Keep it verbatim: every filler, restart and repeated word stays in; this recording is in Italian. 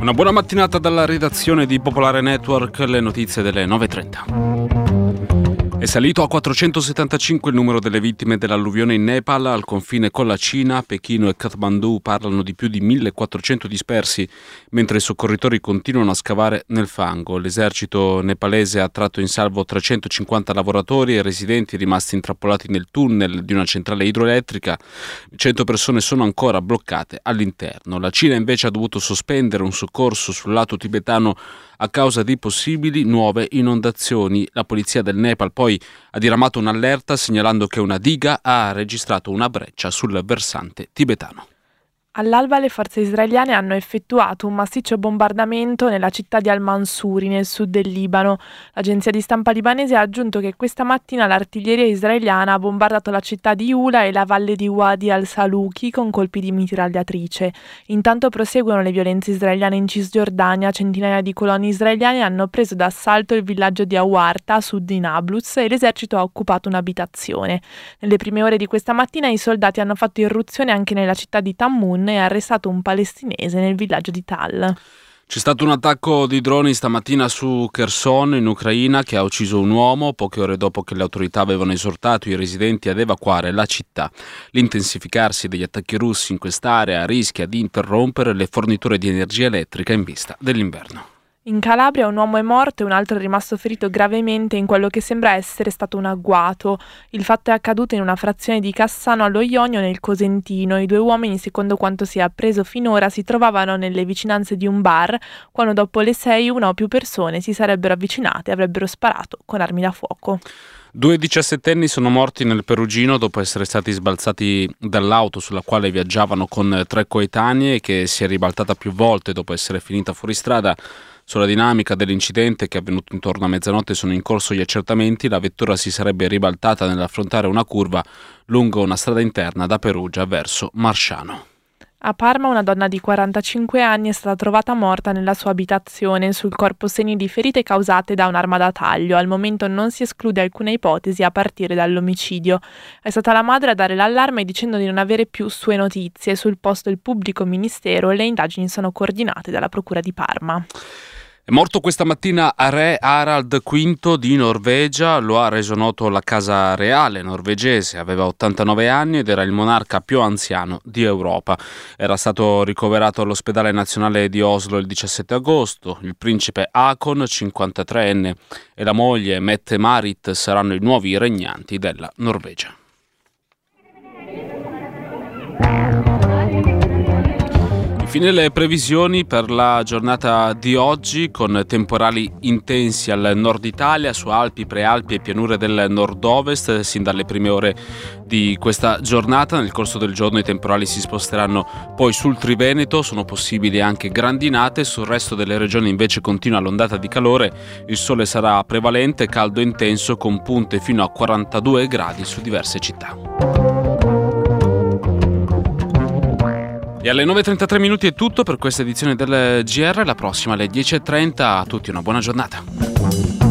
Una buona mattinata dalla redazione di Popolare Network, le notizie delle nove e trenta. È salito a quattrocentosettantacinque il numero delle vittime dell'alluvione in Nepal. Al confine con la Cina, Pechino e Kathmandu parlano di più di millequattrocento dispersi, mentre i soccorritori continuano a scavare nel fango. L'esercito nepalese ha tratto in salvo trecentocinquanta lavoratori e residenti rimasti intrappolati nel tunnel di una centrale idroelettrica. cento persone sono ancora bloccate all'interno. La Cina invece ha dovuto sospendere un soccorso sul lato tibetano a causa di possibili nuove inondazioni. La polizia del Nepal poi ha diramato un'allerta segnalando che una diga ha registrato una breccia sul versante tibetano. All'alba le forze israeliane hanno effettuato un massiccio bombardamento nella città di Al-Mansuri, nel sud del Libano. L'agenzia di stampa libanese ha aggiunto che questa mattina l'artiglieria israeliana ha bombardato la città di Ula e la valle di Wadi al-Saluki con colpi di mitragliatrice. Intanto proseguono le violenze israeliane in Cisgiordania. Centinaia di coloni israeliane hanno preso d'assalto il villaggio di Awarta, a sud di Nablus, e l'esercito ha occupato un'abitazione. Nelle prime ore di questa mattina i soldati hanno fatto irruzione anche nella città di Tammun e arrestato un palestinese nel villaggio di Tal. C'è stato un attacco di droni stamattina su Kherson, in Ucraina, che ha ucciso un uomo poche ore dopo che le autorità avevano esortato i residenti ad evacuare la città. L'intensificarsi degli attacchi russi in quest'area rischia di interrompere le forniture di energia elettrica in vista dell'inverno. In Calabria un uomo è morto e un altro è rimasto ferito gravemente in quello che sembra essere stato un agguato. Il fatto è accaduto in una frazione di Cassano allo Ionio, nel Cosentino. I due uomini, secondo quanto si è appreso finora, si trovavano nelle vicinanze di un bar quando dopo le sei una o più persone si sarebbero avvicinate e avrebbero sparato con armi da fuoco. Due diciassettenni sono morti nel Perugino dopo essere stati sbalzati dall'auto sulla quale viaggiavano con tre coetanei, che si è ribaltata più volte dopo essere finita fuori strada. Sulla dinamica dell'incidente, che è avvenuto intorno a mezzanotte, sono in corso gli accertamenti. La vettura si sarebbe ribaltata nell'affrontare una curva lungo una strada interna da Perugia verso Marsciano. A Parma una donna di quarantacinque anni è stata trovata morta nella sua abitazione. Sul corpo segni di ferite causate da un'arma da taglio. Al momento non si esclude alcuna ipotesi a partire dall'omicidio. È stata la madre a dare l'allarme dicendo di non avere più sue notizie. Sul posto il pubblico ministero e le indagini sono coordinate dalla Procura di Parma. È morto questa mattina re Harald quinto di Norvegia, lo ha reso noto la Casa Reale norvegese. Aveva ottantanove anni ed era il monarca più anziano di Europa. Era stato ricoverato all'ospedale nazionale di Oslo il diciassette agosto. Il principe Haakon, cinquantatreenne, e la moglie Mette-Marit saranno i nuovi regnanti della Norvegia. Infine le previsioni per la giornata di oggi, con temporali intensi al nord Italia, su Alpi, Prealpi e pianure del nord-ovest. Sin dalle prime ore di questa giornata, nel corso del giorno i temporali si sposteranno poi sul Triveneto, sono possibili anche grandinate. Sul resto delle regioni invece continua l'ondata di calore, il sole sarà prevalente, caldo intenso con punte fino a quarantadue gradi su diverse città. E alle nove e trentatré minuti è tutto per questa edizione del G R. La prossima alle dieci e trenta. A tutti una buona giornata.